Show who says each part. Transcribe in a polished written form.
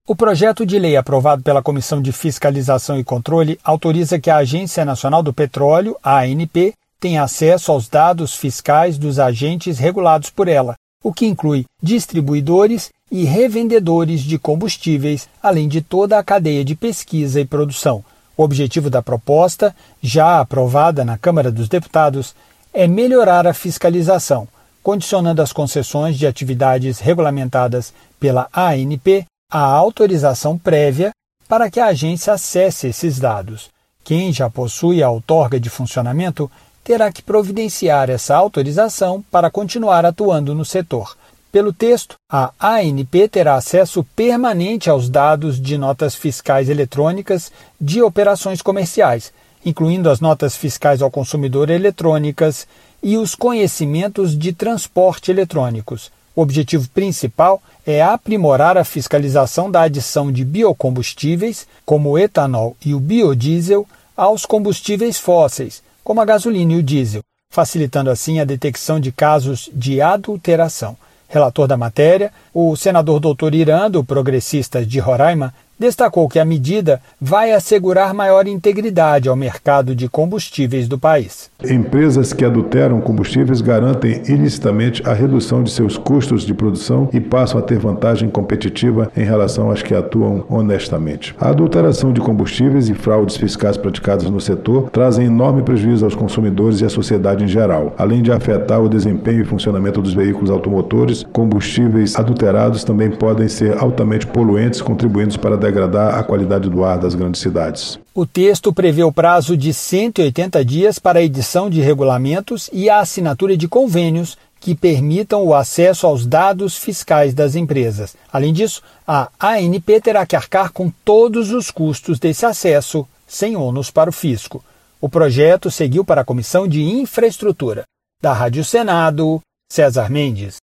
Speaker 1: O projeto de lei aprovado pela Comissão de Fiscalização e Controle autoriza que a Agência Nacional do Petróleo, a ANP, tenha acesso aos dados fiscais dos agentes regulados por ela, o que inclui distribuidores e revendedores de combustíveis, além de toda a cadeia de pesquisa e produção. O objetivo da proposta, já aprovada na Câmara dos Deputados, é melhorar a fiscalização, condicionando as concessões de atividades regulamentadas pela ANP à autorização prévia para que a agência acesse esses dados. Quem já possui a outorga de funcionamento terá que providenciar essa autorização para continuar atuando no setor. Pelo texto, a ANP terá acesso permanente aos dados de notas fiscais eletrônicas de operações comerciais, incluindo as notas fiscais ao consumidor eletrônicas e os conhecimentos de transporte eletrônicos. O objetivo principal é aprimorar a fiscalização da adição de biocombustíveis, como o etanol e o biodiesel, aos combustíveis fósseis, como a gasolina e o diesel, facilitando assim a detecção de casos de adulteração. Relator da matéria, o senador Dr. Irã, do Progressistas de Roraima, destacou que a medida vai assegurar maior integridade ao mercado de combustíveis do país.
Speaker 2: Empresas que adulteram combustíveis garantem ilicitamente a redução de seus custos de produção e passam a ter vantagem competitiva em relação às que atuam honestamente. A adulteração de combustíveis e fraudes fiscais praticadas no setor trazem enorme prejuízo aos consumidores e à sociedade em geral. Além de afetar o desempenho e funcionamento dos veículos automotores, combustíveis adulterados também podem ser altamente poluentes, contribuindo para degradar a qualidade do ar das grandes cidades.
Speaker 1: O texto prevê o prazo de 180 dias para a edição de regulamentos e a assinatura de convênios que permitam o acesso aos dados fiscais das empresas. Além disso, a ANP terá que arcar com todos os custos desse acesso, sem ônus para o fisco. O projeto seguiu para a Comissão de Infraestrutura. Da Rádio Senado, César Mendes.